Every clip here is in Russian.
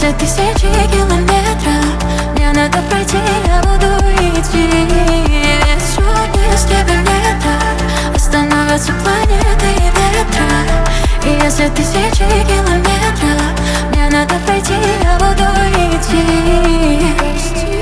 если тысячи километров мне надо пройти, я буду идти. Ведь чудес тебе нет, остановятся планеты и ветра. И если тысячи километров мне надо пройти, я буду идти. Прости,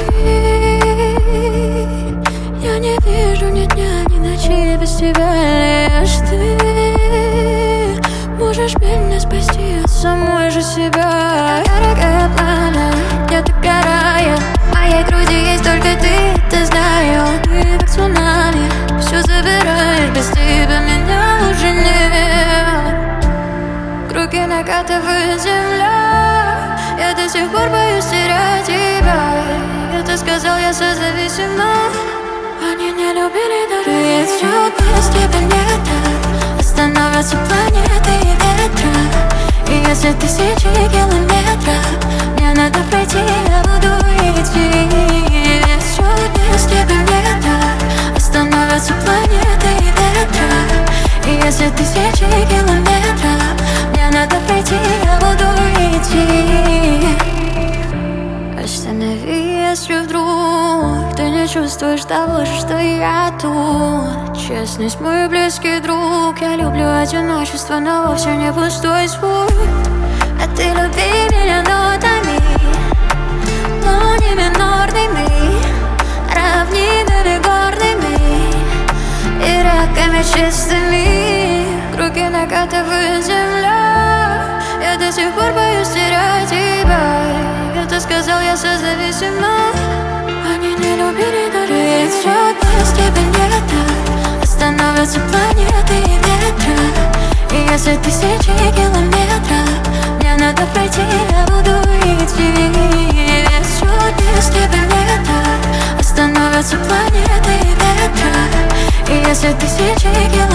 я не вижу ни дня, ни ночи без тебя. Лишь ты можешь меня спасти от самой же себя. Яркое пламя, я так гораю, в моей груди есть только ты знаю. Ты как цунами, все забираешь, без тебя меня уже нет. Круги накатывает земля, я до сих пор боюсь терять тебя. Это сказал я созависима, они не любили даже. Ведь чудес тебе нет, остановятся планеты и ветра. И если тысячи километров мне надо пройти, я буду идти. Ведь чудес тебе нет, остановятся планеты и ветра. И если тысячи километров мне надо пройти, я буду идти. Останови, если вдруг ты не чувствуешь того же, что и я тут. Честность, мой близкий друг, я люблю одиночество, но вовсе не пустой звук. А ты люби меня нотами, но не минорными, равнинами горными и реками чистыми. Круги накатывает земля, я до сих пор боюсь терять тебя. Это сказал я созависима, они не любили даже. Ведь чудес тебе нет, остановятся планеты и ветра. И если тысячи километров мне надо пройти, я буду идти. Ведь чудес тебе нет, остановятся планеты и ветра. И если тысячи километров